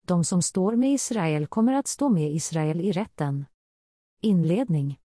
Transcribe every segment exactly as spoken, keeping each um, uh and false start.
De som står med Israel kommer att stå med Israel i rätten. Inledning.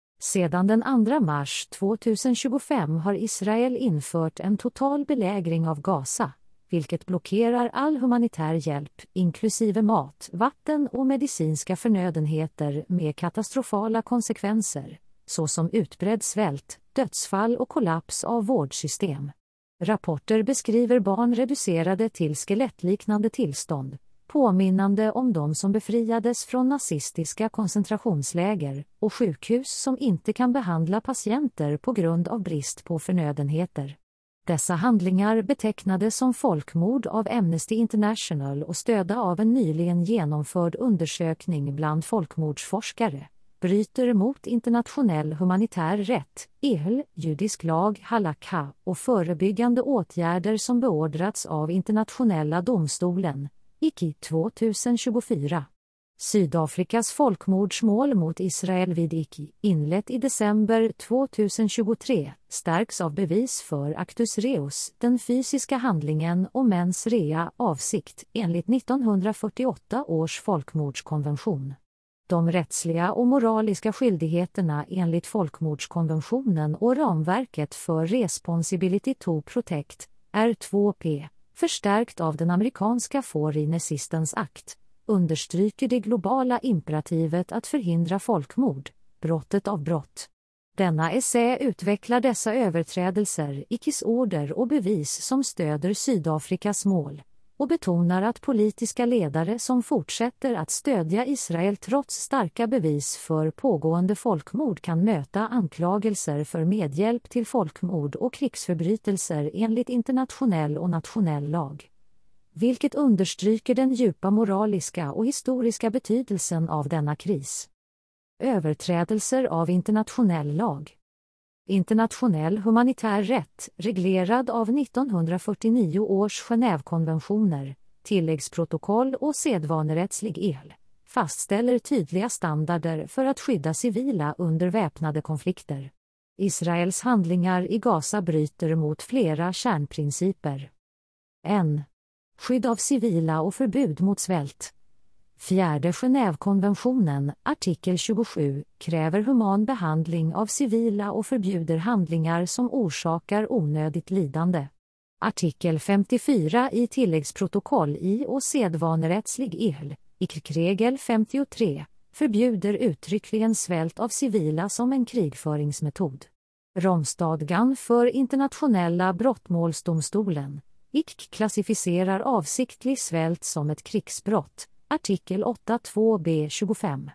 Sedan den andra mars tjugohundratjugofem har Israel infört en total belägring av Gaza, vilket blockerar all humanitär hjälp, inklusive mat, vatten och medicinska förnödenheter med katastrofala konsekvenser, såsom utbredd svält, dödsfall och kollaps av vårdsystem. Rapporter beskriver barn reducerade till skelettliknande tillstånd, påminnande om de som befriades från nazistiska koncentrationsläger, och sjukhus som inte kan behandla patienter på grund av brist på förnödenheter. Dessa handlingar betecknades som folkmord av Amnesty International och stödda av en nyligen genomförd undersökning bland folkmordsforskare, bryter mot internationell humanitär rätt, E H L, judisk lag, halakha, och förebyggande åtgärder som beordrats av internationella domstolen, I C I tjugohundratjugofyra. Sydafrikas folkmordsmål mot Israel vid I C I, inlett i december tjugohundratjugotre, stärks av bevis för actus reus, den fysiska handlingen, och mens rea, avsikt, enligt nittonhundrafyrtioåtta års folkmordskonvention. De rättsliga och moraliska skyldigheterna enligt folkmordskonventionen och ramverket för Responsibility to Protect, R två P, förstärkt av den amerikanska Foreign Assistance Act, understryker det globala imperativet att förhindra folkmord, brottet av brott. Denna essä utvecklar dessa överträdelser, I C I:s order och bevis som stöder Sydafrikas mål, och betonar att politiska ledare som fortsätter att stödja Israel trots starka bevis för pågående folkmord kan möta anklagelser för medhjälp till folkmord och krigsförbrytelser enligt internationell och nationell lag. Vilket understryker den djupa moraliska och historiska betydelsen av denna kris. Överträdelser av internationell lag. Internationell humanitär rätt, reglerad av nittonhundrafyrtionio års Genèvekonventioner, tilläggsprotokoll och sedvanerättslig E H L, fastställer tydliga standarder för att skydda civila under väpnade konflikter. Israels handlingar i Gaza bryter mot flera kärnprinciper. ett. Skydd av civila och förbud mot svält. Fjärde Genèvekonventionen, artikel tjugosju, kräver human behandling av civila och förbjuder handlingar som orsakar onödigt lidande. Artikel femtiofyra i tilläggsprotokoll I och sedvanerättslig E H L, I C C-regel femtiotre, förbjuder uttryckligen svält av civila som en krigföringsmetod. Romstadgan för internationella brottmålsdomstolen, I C C, klassificerar avsiktlig svält som ett krigsbrott. Artikel åtta två b tjugofem.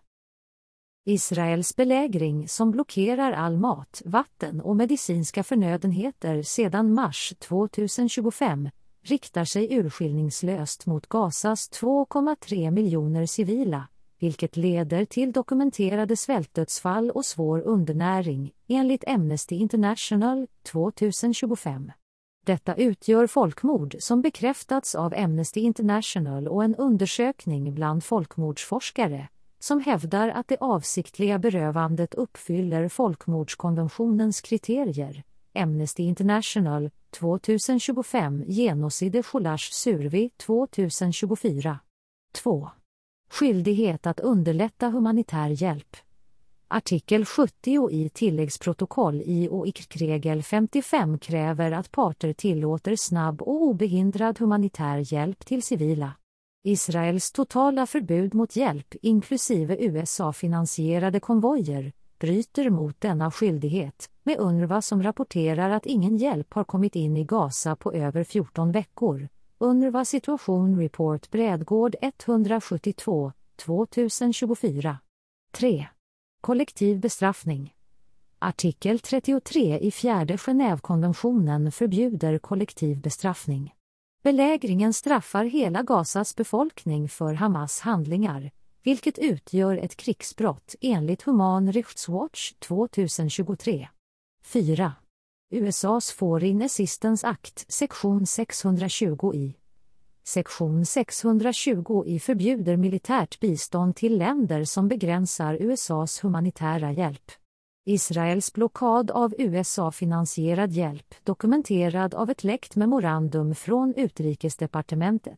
Israels belägring som blockerar all mat, vatten och medicinska förnödenheter sedan mars tjugohundratjugofem riktar sig urskillningslöst mot Gazas två komma tre miljoner civila, vilket leder till dokumenterade svältdödsfall och svår undernäring, enligt Amnesty International tjugohundratjugofem. Detta utgör folkmord som bekräftats av Amnesty International och en undersökning bland folkmordsforskare, som hävdar att det avsiktliga berövandet uppfyller folkmordskonventionens kriterier. Amnesty International tjugohundratjugofem Genocide Cholash Survey tjugohundratjugofyra. två. Skyldighet att underlätta humanitär hjälp. Artikel sjuttio i tilläggsprotokoll I och I C C-regel femtiofem kräver att parter tillåter snabb och obehindrad humanitär hjälp till civila. Israels totala förbud mot hjälp, inklusive U S A-finansierade konvojer, bryter mot denna skyldighet, med UNRWA som rapporterar att ingen hjälp har kommit in i Gaza på över fjorton veckor. UNRWA Situation Report Brädgård etthundrasjuttiotvå, tjugohundratjugofyra. tre. Kollektiv bestraffning. Artikel trettiotre i fjärde Genèvekonventionen förbjuder kollektiv bestraffning. Belägringen straffar hela Gazas befolkning för Hamas handlingar, vilket utgör ett krigsbrott enligt Human Rights Watch tjugohundratjugotre. fyra. U S A:s Foreign Assistance Act, sektion sexhundratjugo i. Sektion sexhundratjugo i förbjuder militärt bistånd till länder som begränsar U S A:s humanitära hjälp. Israels blockad av U S A-finansierad hjälp, dokumenterad av ett läckt memorandum från Utrikesdepartementet,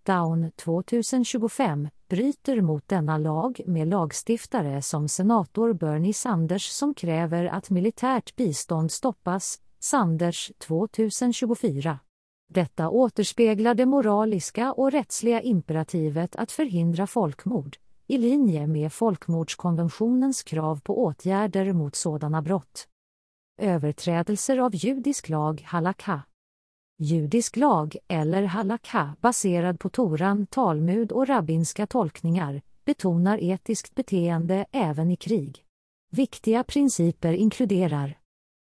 Down tjugohundratjugofem bryter mot denna lag med lagstiftare som senator Bernie Sanders som kräver att militärt bistånd stoppas, Sanders tjugohundratjugofyra. Detta återspeglar det moraliska och rättsliga imperativet att förhindra folkmord, i linje med folkmordskonventionens krav på åtgärder mot sådana brott. Överträdelser av judisk lag halakha. Judisk lag, eller halakha, baserad på Toran, Talmud och rabbinska tolkningar, betonar etiskt beteende även i krig. Viktiga principer inkluderar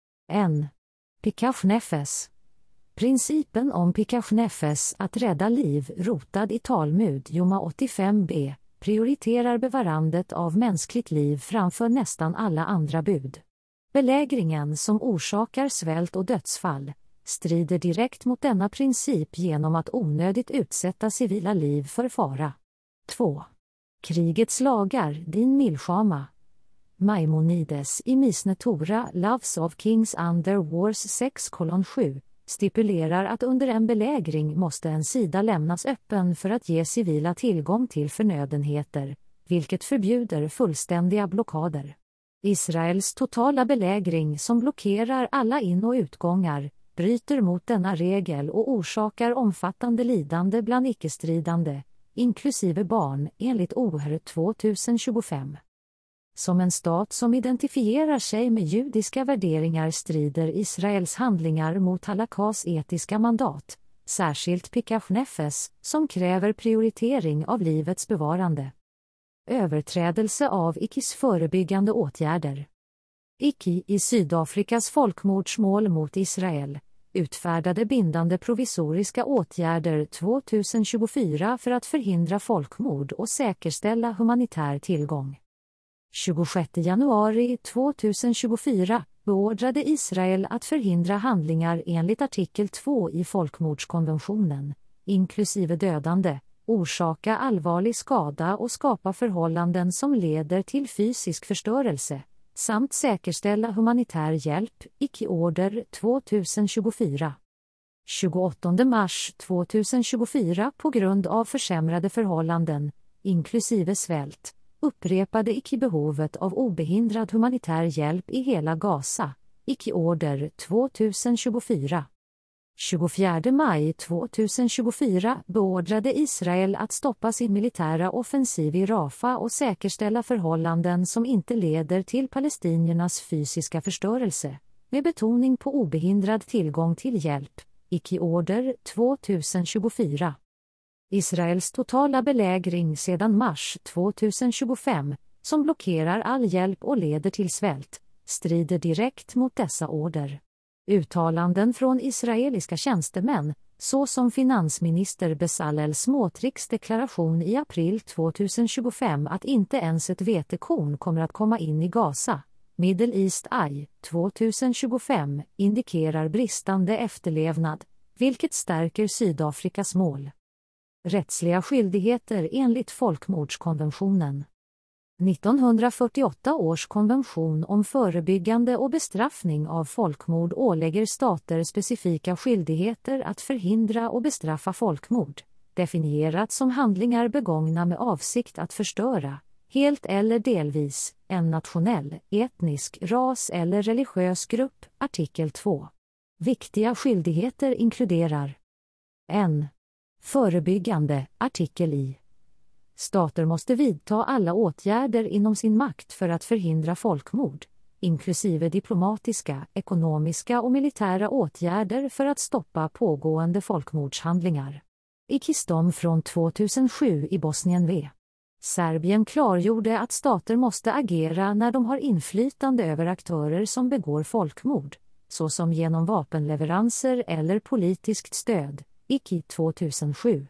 en. Pikuach nefesh. Principen om pikuach nefesh, att rädda liv, rotad i Talmud Joma åttiofem b, prioriterar bevarandet av mänskligt liv framför nästan alla andra bud. Belägringen som orsakar svält och dödsfall strider direkt mot denna princip genom att onödigt utsätta civila liv för fara. två. Krigets lagar, din milshama. Maimonides i Misne Tora, Loves of Kings Under Wars sex sju, stipulerar att under en belägring måste en sida lämnas öppen för att ge civila tillgång till förnödenheter, vilket förbjuder fullständiga blockader. Israels totala belägring som blockerar alla in- och utgångar bryter mot denna regel och orsakar omfattande lidande bland icke-stridande, inklusive barn, enligt O H R tjugohundratjugofem. Som en stat som identifierar sig med judiska värderingar strider Israels handlingar mot halakhas etiska mandat, särskilt pikuach nefesh, som kräver prioritering av livets bevarande. Överträdelse av icke's förebyggande åtgärder. Icke i Sydafrikas folkmordsmål mot Israel utfärdade bindande provisoriska åtgärder tjugohundratjugofyra för att förhindra folkmord och säkerställa humanitär tillgång. tjugosjätte januari tjugohundratjugofyra beordrade Israel att förhindra handlingar enligt artikel två i folkmordskonventionen, inklusive dödande, orsaka allvarlig skada och skapa förhållanden som leder till fysisk förstörelse, samt säkerställa humanitär hjälp, icke-order tjugohundratjugofyra. tjugoåttonde mars tjugohundratjugofyra på grund av försämrade förhållanden, inklusive svält, upprepade icke-behovet av obehindrad humanitär hjälp i hela Gaza, icke-order tjugohundratjugofyra. tjugofjärde maj tjugohundratjugofyra beordrade Israel att stoppa sin militära offensiv i Rafah och säkerställa förhållanden som inte leder till palestiniernas fysiska förstörelse, med betoning på obehindrad tillgång till hjälp, icke-order tjugohundratjugofyra. Israels totala belägring sedan mars tjugohundratjugofem, som blockerar all hjälp och leder till svält, strider direkt mot dessa order. Uttalanden från israeliska tjänstemän, såsom finansminister Bezalel Smotricks deklaration i april tjugohundratjugofem att inte ens ett vetekorn kommer att komma in i Gaza, Middle East Eye tjugohundratjugofem, indikerar bristande efterlevnad, vilket stärker Sydafrikas mål. Rättsliga skyldigheter enligt folkmordskonventionen. nittonhundrafyrtioåtta års konvention om förebyggande och bestraffning av folkmord ålägger stater specifika skyldigheter att förhindra och bestraffa folkmord, definierat som handlingar begångna med avsikt att förstöra, helt eller delvis, en nationell, etnisk, ras- eller religiös grupp, artikel två. Viktiga skyldigheter inkluderar en. Förebyggande, artikel I. Stater måste vidta alla åtgärder inom sin makt för att förhindra folkmord, inklusive diplomatiska, ekonomiska och militära åtgärder för att stoppa pågående folkmordshandlingar. Ikistom från tvåtusensju i Bosnien v. Serbien klargjorde att stater måste agera när de har inflytande över aktörer som begår folkmord, såsom genom vapenleveranser eller politiskt stöd, icke tvåtusensju.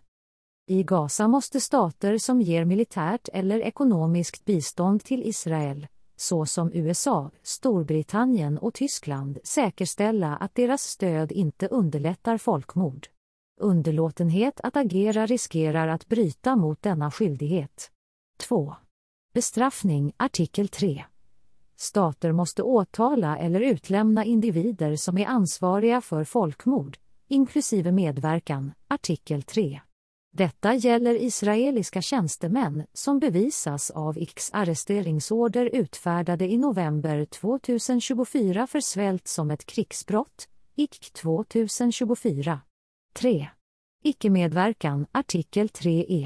I Gaza måste stater som ger militärt eller ekonomiskt bistånd till Israel, såsom U S A, Storbritannien och Tyskland, säkerställa att deras stöd inte underlättar folkmord. Underlåtenhet att agera riskerar att bryta mot denna skyldighet. två. Bestraffning, artikel tre. Stater måste åtala eller utlämna individer som är ansvariga för folkmord, inklusive medverkan, artikel tre. Detta gäller israeliska tjänstemän som bevisas av I C:s arresteringsorder utfärdade i november tjugohundratjugofyra för svält som ett krigsbrott, I C tjugohundratjugofyra. tre. Icke-medverkan, artikel tre e.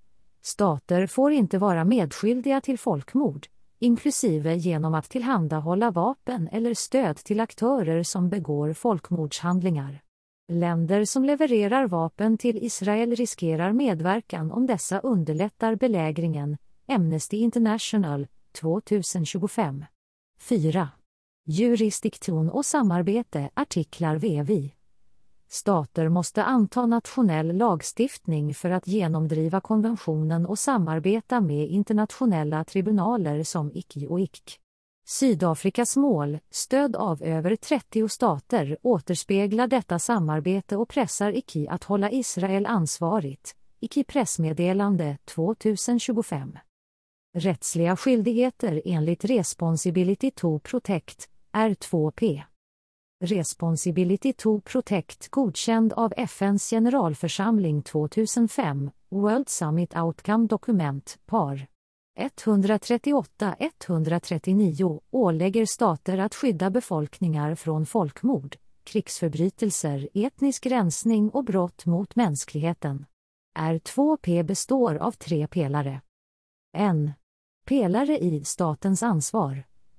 Stater får inte vara medskyldiga till folkmord, inklusive genom att tillhandahålla vapen eller stöd till aktörer som begår folkmordshandlingar. Länder som levererar vapen till Israel riskerar medverkan om dessa underlättar belägringen. Amnesty International, tjugohundratjugofem. fyra. Jurisdiktion och samarbete, artiklar V V. Stater måste anta nationell lagstiftning för att genomdriva konventionen och samarbeta med internationella tribunaler som I C och I C. Sydafrikas mål, stöd av över trettio stater, återspeglar detta samarbete och pressar I C att hålla Israel ansvarigt. I C pressmeddelande tjugohundratjugofem. Rättsliga skyldigheter enligt Responsibility to Protect, R två P. Responsibility to Protect godkänd av F N:s generalförsamling tvåtusenfem, World Summit Outcome Document, par. etthundratrettioåtta till etthundratrettionio ålägger stater att skydda befolkningar från folkmord, krigsförbrytelser, etnisk rensning och brott mot mänskligheten. R två P består av tre pelare. en. Pelare i statens ansvar.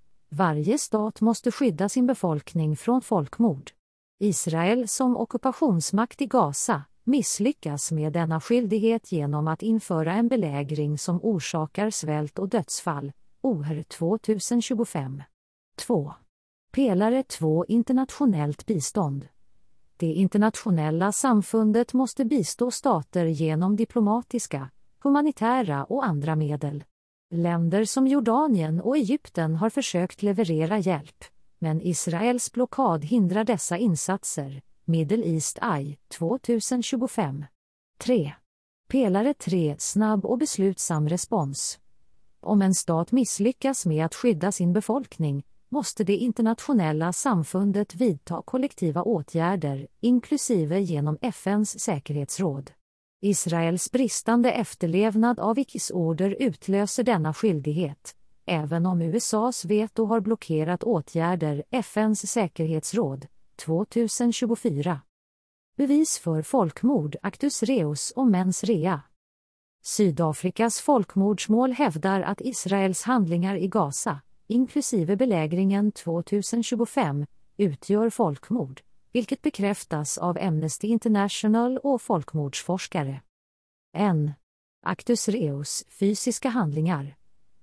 Varje stat måste skydda sin befolkning från folkmord. Israel som ockupationsmakt i Gaza misslyckas med denna skyldighet genom att införa en belägring som orsakar svält och dödsfall. O H R tjugohundratjugofem. två. Pelare två. Internationellt bistånd. Det internationella samfundet måste bistå stater genom diplomatiska, humanitära och andra medel. Länder som Jordanien och Egypten har försökt leverera hjälp, men Israels blockad hindrar dessa insatser. Middle East Eye, tjugohundratjugofem. tre. Pelare tre. Snabb och beslutsam respons. Om en stat misslyckas med att skydda sin befolkning, måste det internationella samfundet vidta kollektiva åtgärder, inklusive genom F N:s säkerhetsråd. Israels bristande efterlevnad av I C:s order utlöser denna skyldighet, även om U S A:s veto har blockerat åtgärder. F N:s säkerhetsråd, tjugohundratjugofyra. Bevis för folkmord, Actus Reus och Mens Rea. Sydafrikas folkmordsmål hävdar att Israels handlingar i Gaza, inklusive belägringen tjugohundratjugofem, utgör folkmord, vilket bekräftas av Amnesty International och folkmordsforskare. en. Actus Reus, fysiska handlingar.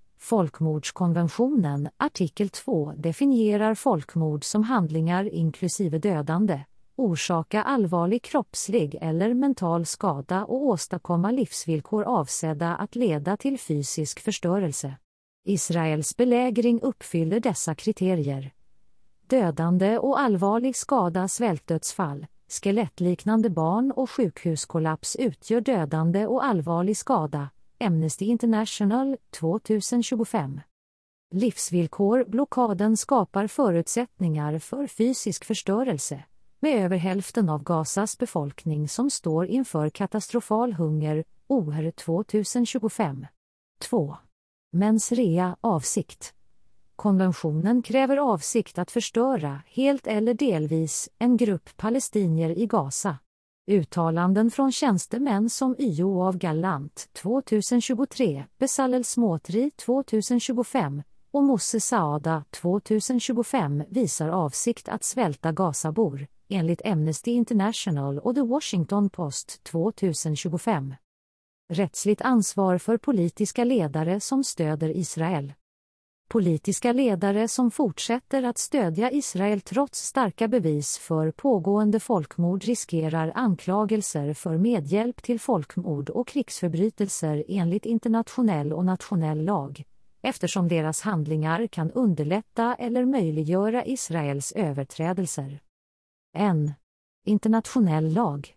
Folkmordskonventionen, artikel två, definierar folkmord som handlingar inklusive dödande, orsaka allvarlig kroppslig eller mental skada och åstadkomma livsvillkor avsedda att leda till fysisk förstörelse. Israels belägring uppfyller dessa kriterier. Dödande och allvarlig skada, svältdödsfall, skelettliknande barn och sjukhuskollaps utgör dödande och allvarlig skada. Amnesty International, tjugohundratjugofem. Livsvillkor, blockaden skapar förutsättningar för fysisk förstörelse, med över hälften av Gazas befolkning som står inför katastrofal hunger. O H R tjugohundratjugofem. två. Mens rea, avsikt. Konventionen kräver avsikt att förstöra, helt eller delvis, en grupp palestinier i Gaza. Uttalanden från tjänstemän som Yoav Gallant tjugohundratjugotre, Bezalel Smotrich tjugohundratjugofem och Moshe Saada tjugohundratjugofem visar avsikt att svälta Gazabor, enligt Amnesty International och The Washington Post tjugohundratjugofem. Rättsligt ansvar för politiska ledare som stöder Israel. Politiska ledare som fortsätter att stödja Israel trots starka bevis för pågående folkmord riskerar anklagelser för medhjälp till folkmord och krigsförbrytelser enligt internationell och nationell lag, eftersom deras handlingar kan underlätta eller möjliggöra Israels överträdelser. en. Internationell lag.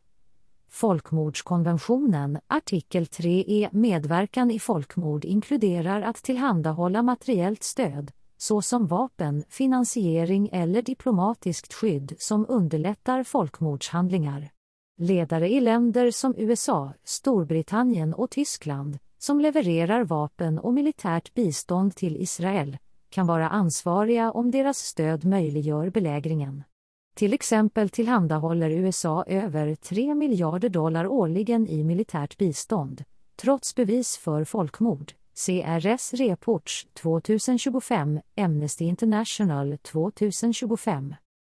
Folkmordskonventionen, artikel tre e. Medverkan i folkmord inkluderar att tillhandahålla materiellt stöd, såsom vapen, finansiering eller diplomatiskt skydd som underlättar folkmordshandlingar. Ledare i länder som U S A, Storbritannien och Tyskland, som levererar vapen och militärt bistånd till Israel, kan vara ansvariga om deras stöd möjliggör belägringen. Till exempel tillhandahåller U S A över tre miljarder dollar årligen i militärt bistånd, trots bevis för folkmord. C R S Reports tjugohundratjugofem, Amnesty International tjugohundratjugofem.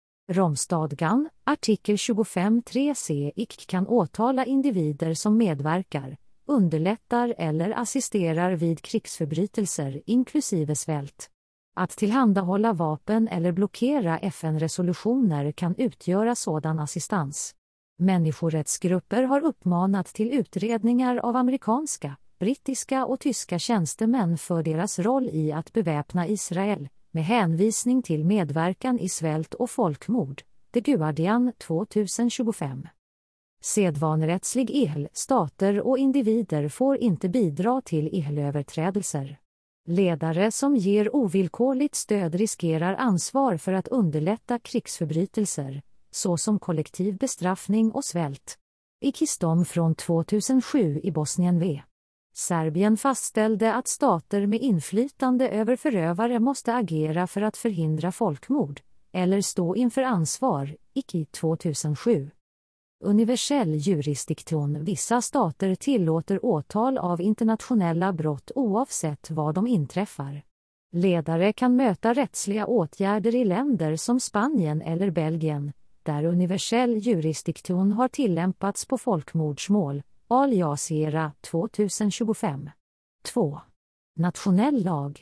Romstadgan, artikel tjugofem tre c icke kan åtala individer som medverkar, underlättar eller assisterar vid krigsförbrytelser inklusive svält. Att tillhandahålla vapen eller blockera F N-resolutioner kan utgöra sådan assistans. Människorättsgrupper har uppmanat till utredningar av amerikanska, brittiska och tyska tjänstemän för deras roll i att beväpna Israel, med hänvisning till medverkan i svält och folkmord. The Guardian tjugohundratjugofem. Sedvanerättslig el, stater och individer får inte bidra till elöverträdelser. Ledare som ger ovillkorligt stöd riskerar ansvar för att underlätta krigsförbrytelser, såsom kollektiv bestraffning och svält. Ikistom från tvåtusensju i Bosnien v. Serbien fastställde att stater med inflytande över förövare måste agera för att förhindra folkmord, eller stå inför ansvar, icke tvåtusensju. Universell jurisdiktion. Vissa stater tillåter åtal av internationella brott oavsett var de inträffar. Ledare kan möta rättsliga åtgärder i länder som Spanien eller Belgien, där universell jurisdiktion har tillämpats på folkmordsmål. Al Jazeera tjugohundratjugofem. två. Nationell lag.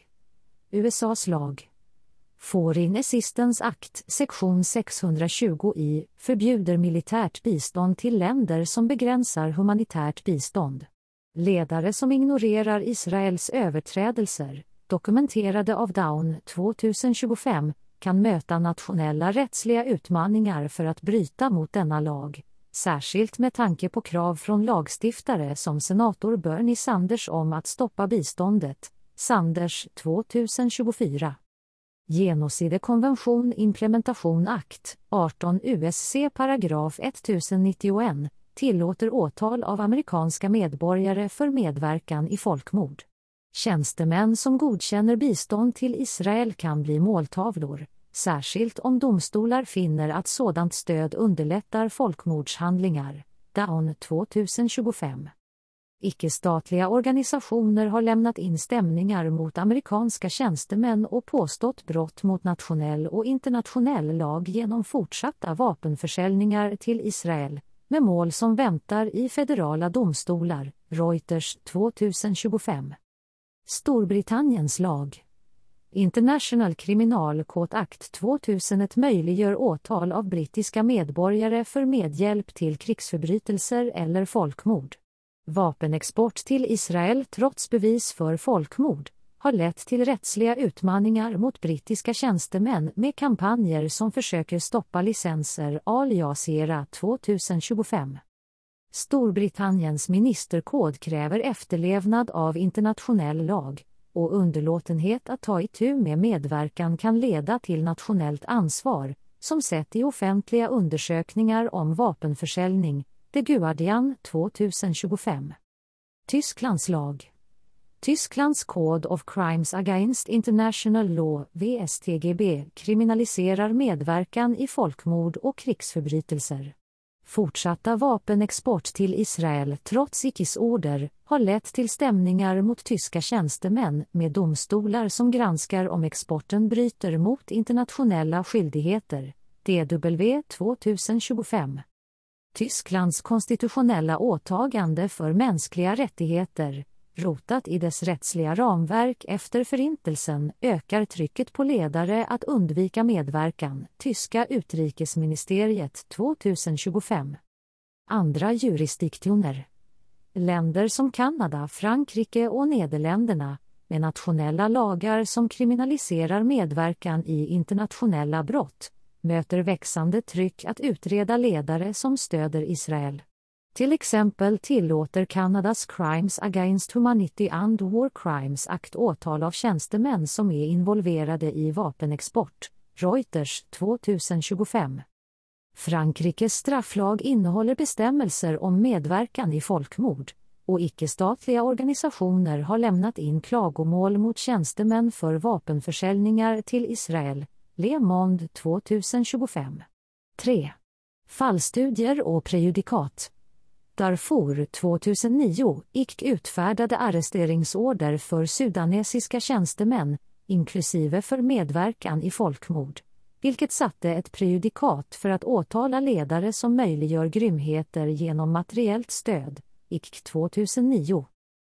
U S A:s lag. Foreign Assistance Act, sektion sexhundratjugo i, förbjuder militärt bistånd till länder som begränsar humanitärt bistånd. Ledare som ignorerar Israels överträdelser, dokumenterade av Dawn tjugohundratjugofem, kan möta nationella rättsliga utmaningar för att bryta mot denna lag, särskilt med tanke på krav från lagstiftare som senator Bernie Sanders om att stoppa biståndet. Sanders tjugohundratjugofyra. Genocidekonvention Implementation Act, arton U S C paragraf ettusennittioett, tillåter åtal av amerikanska medborgare för medverkan i folkmord. Tjänstemän som godkänner bistånd till Israel kan bli måltavlor, särskilt om domstolar finner att sådant stöd underlättar folkmordshandlingar. Dawn tjugohundratjugofem. Icke-statliga organisationer har lämnat in stämningar mot amerikanska tjänstemän och påstått brott mot nationell och internationell lag genom fortsatta vapenförsäljningar till Israel, med mål som väntar i federala domstolar. Reuters tjugohundratjugofem. Storbritanniens lag. International Criminal Court Act tvåtusenett möjliggör åtal av brittiska medborgare för medhjälp till krigsförbrytelser eller folkmord. Vapenexport till Israel trots bevis för folkmord har lett till rättsliga utmaningar mot brittiska tjänstemän med kampanjer som försöker stoppa licenser. Al Jazeera tjugohundratjugofem. Storbritanniens ministerkod kräver efterlevnad av internationell lag, och underlåtenhet att ta itu med medverkan kan leda till nationellt ansvar, som sett i offentliga undersökningar om vapenförsäljning. The Guardian tjugohundratjugofem. Tysklands lag. Tysklands Code of Crimes Against International Law, V S T G B, kriminaliserar medverkan i folkmord och krigsförbrytelser. Fortsatta vapenexport till Israel trots icke order har lett till stämningar mot tyska tjänstemän med domstolar som granskar om exporten bryter mot internationella skyldigheter. D W tjugohundratjugofem. Tysklands konstitutionella åtagande för mänskliga rättigheter, rotat i dess rättsliga ramverk efter förintelsen, ökar trycket på ledare att undvika medverkan. Tyska utrikesministeriet tjugohundratjugofem. Andra jurisdiktioner. Länder som Kanada, Frankrike och Nederländerna, med nationella lagar som kriminaliserar medverkan i internationella brott, möter växande tryck att utreda ledare som stöder Israel. Till exempel tillåter Kanadas Crimes Against Humanity and War Crimes Act åtal av tjänstemän som är involverade i vapenexport. Reuters tjugohundratjugofem. Frankrikes strafflag innehåller bestämmelser om medverkan i folkmord, och icke-statliga organisationer har lämnat in klagomål mot tjänstemän för vapenförsäljningar till Israel. Le Monde tjugohundratjugofem. tre. Fallstudier och prejudikat. Darfur tjugohundranio gick utfärdade arresteringsorder för sudanesiska tjänstemän, inklusive för medverkan i folkmord, vilket satte ett prejudikat för att åtala ledare som möjliggör grymheter genom materiellt stöd. I C tjugohundranio.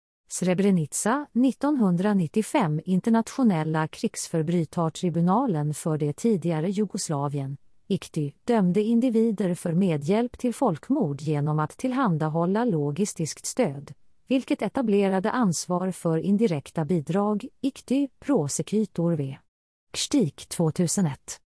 Srebrenica nittonhundranittiofem. Internationella krigsförbrytartribunalen för det tidigare Jugoslavien, I C T Y, dömde individer för medhjälp till folkmord genom att tillhandahålla logistiskt stöd, vilket etablerade ansvar för indirekta bidrag. I C T Y, prosecutor V. Kstik tjugohundraett.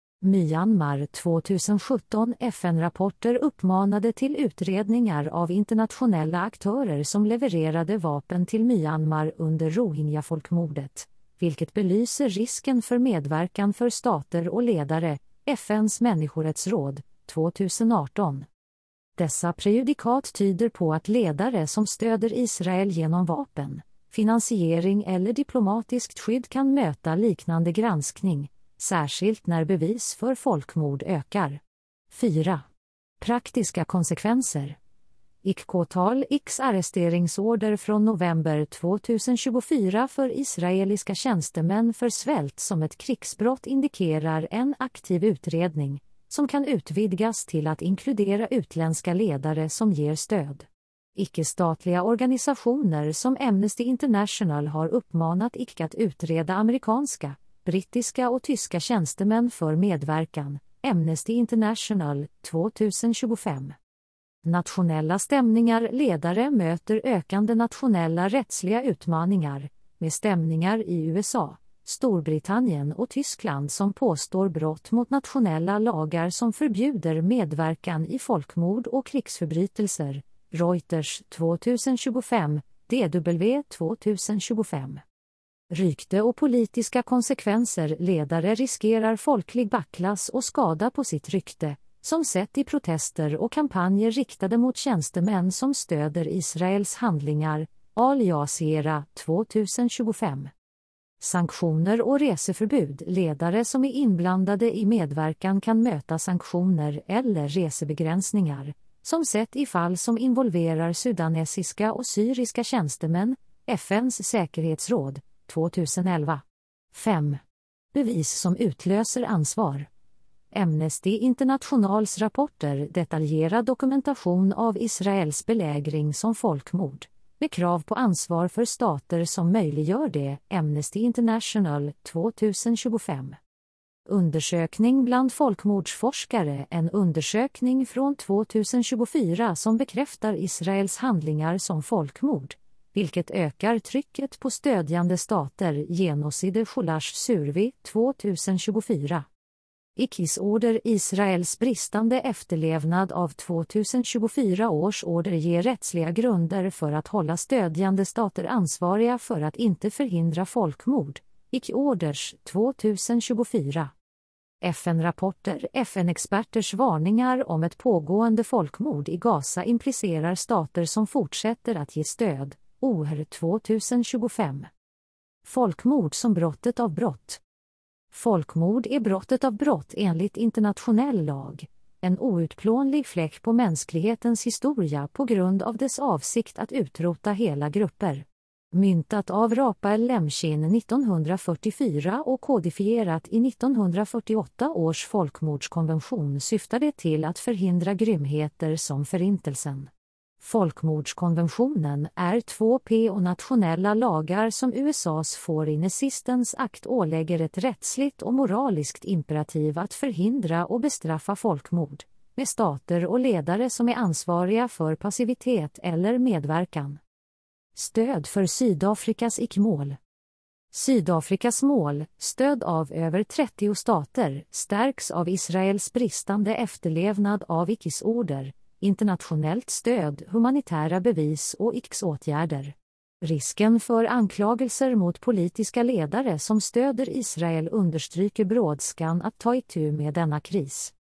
Myanmar tjugosjutton. F N-rapporter uppmanade till utredningar av internationella aktörer som levererade vapen till Myanmar under Rohingya-folkmordet, vilket belyser risken för medverkan för stater och ledare. F N:s människorättsråd tjugoarton. Dessa prejudikat tyder på att ledare som stöder Israel genom vapen, finansiering eller diplomatiskt skydd kan möta liknande granskning, särskilt när bevis för folkmord ökar. fyra. Praktiska konsekvenser. I C-tal X arresteringsorder från november tjugohundratjugofyra för israeliska tjänstemän för svält som ett krigsbrott indikerar en aktiv utredning, som kan utvidgas till att inkludera utländska ledare som ger stöd. Icke-statliga organisationer som Amnesty International har uppmanat I C att utreda amerikanska, brittiska och tyska tjänstemän för medverkan. Amnesty International tjugotjugofem. Nationella stämningar. Ledare möter ökande nationella rättsliga utmaningar, med stämningar i U S A, Storbritannien och Tyskland som påstår brott mot nationella lagar som förbjuder medverkan i folkmord och krigsförbrytelser. Reuters tjugotjugofem, D W tjugotjugofem. Rykte och politiska konsekvenser. Ledare riskerar folklig backlas och skada på sitt rykte, som sett i protester och kampanjer riktade mot tjänstemän som stöder Israels handlingar. Al Jazeera tjugotjugofem. Sanktioner och reseförbud. Ledare som är inblandade i medverkan kan möta sanktioner eller resebegränsningar, som sett i fall som involverar sudanesiska och syriska tjänstemän. F N:s säkerhetsråd tjugoelva. fem. Bevis som utlöser ansvar. Amnesty Internationals rapporter detaljerar dokumentation av Israels belägring som folkmord, med krav på ansvar för stater som möjliggör det. Amnesty International tjugotjugofem. Undersökning bland folkmordsforskare. En undersökning från tjugotjugofyra som bekräftar Israels handlingar som folkmord, vilket ökar trycket på stödjande stater. Genocide Cholash Survey tjugotjugofyra. I C Is order. Israels bristande efterlevnad av tjugotjugofyra års order ger rättsliga grunder för att hålla stödjande stater ansvariga för att inte förhindra folkmord. I C Orders tjugotjugofyra. F N-rapporter. F N-experters varningar om ett pågående folkmord i Gaza implicerar stater som fortsätter att ge stöd. O H R tjugotjugofem. Folkmord som brottet av brott. Folkmord är brottet av brott enligt internationell lag, en outplånlig fläck på mänsklighetens historia på grund av dess avsikt att utrota hela grupper. Myntat av Raphael Lemkin nittonhundrafyrtiofyra och kodifierat i nittonhundrafyrtioåtta års folkmordskonvention syftar det till att förhindra grymheter som Förintelsen. Folkmordskonventionen är två P och nationella lagar som U S A:s Foreign Assistance Act ålägger ett rättsligt och moraliskt imperativ att förhindra och bestraffa folkmord, med stater och ledare som är ansvariga för passivitet eller medverkan. Stöd för Sydafrikas I C-mål. Sydafrikas mål, stöd av över trettio stater, stärks av Israels bristande efterlevnad av I C:s order, internationellt stöd, humanitära bevis och I C:s åtgärder. Risken för anklagelser mot politiska ledare som stöder Israel understryker brådskan att ta itu med denna kris.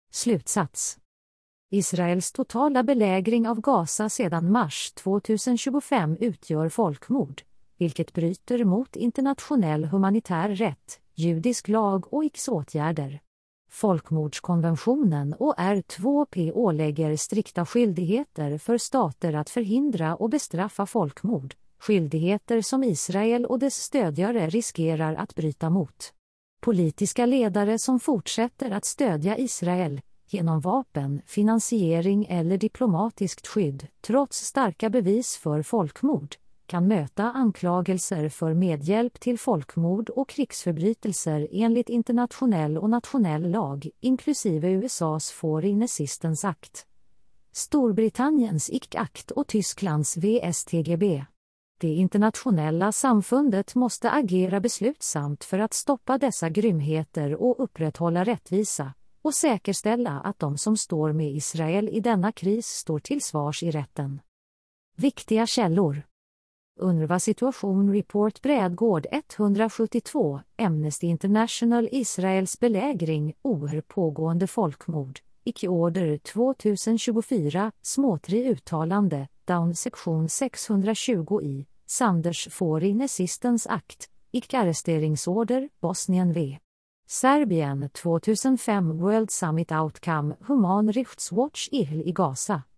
Slutsats. Israels totala belägring av Gaza sedan mars tjugohundratjugofem utgör folkmord, vilket bryter mot internationell humanitär rätt, judisk lag och krigsåtgärder. Folkmordskonventionen och R två P ålägger strikta skyldigheter för stater att förhindra och bestraffa folkmord, skyldigheter som Israel och dess stödjare riskerar att bryta mot. Politiska ledare som fortsätter att stödja Israel, genom vapen, finansiering eller diplomatiskt skydd, trots starka bevis för folkmord, kan möta anklagelser för medhjälp till folkmord och krigsförbrytelser enligt internationell och nationell lag, inklusive U S A:s Foreign Assistance Act, Storbritanniens I C Act och Tysklands V S T G B. Det internationella samfundet måste agera beslutsamt för att stoppa dessa grymheter och upprätthålla rättvisa, och säkerställa att de som står med Israel i denna kris står till svars i rätten. Viktiga källor. UNRWA Situation Report Brädgård etthundrasjuttiotvå, Amnesty International Israels belägring, O H R pågående folkmord, I C Order tjugohundratjugofyra, Småtri uttalande, Down sektion sexhundratjugo i, Sanders Foreign Assistance Act, I C arresteringsorder, Bosnien V. Serbien tjugohundrafem World Summit Outcome, Human Rights Watch I H L i Gaza.